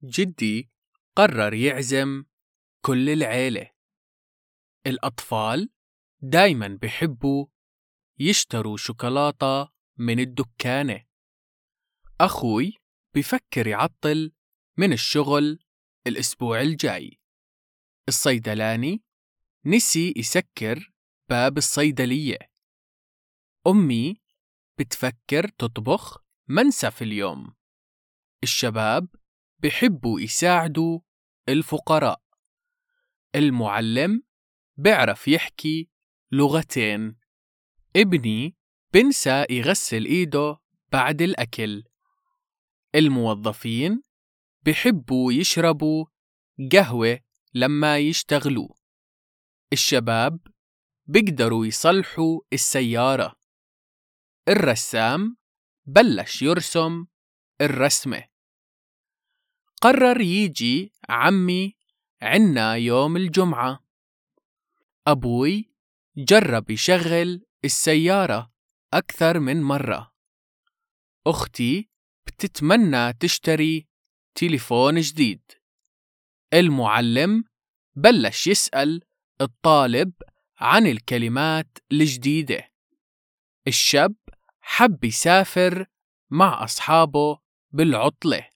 جدي قرر يعزم كل العيلة. الأطفال دايماً بيحبوا يشتروا شوكولاتة من الدكانة. أخوي بفكر يعطل من الشغل الأسبوع الجاي. الصيدلاني نسي يسكر باب الصيدلية. أمي بتفكر تطبخ منسف اليوم. الشباب بيحبوا يساعدوا الفقراء. المعلم بيعرف يحكي لغتين. ابني بنسى يغسل إيده بعد الأكل. الموظفين بيحبوا يشربوا قهوة لما يشتغلوا. الشباب بيقدروا يصلحوا السيارة. الرسام بلش يرسم الرسمة. قرر يجي عمي عنا يوم الجمعة. أبوي جرب يشغل السيارة أكثر من مرة. أختي بتتمنى تشتري تليفون جديد. المعلم بلش يسأل الطالب عن الكلمات الجديدة. الشاب حب يسافر مع أصحابه بالعطلة.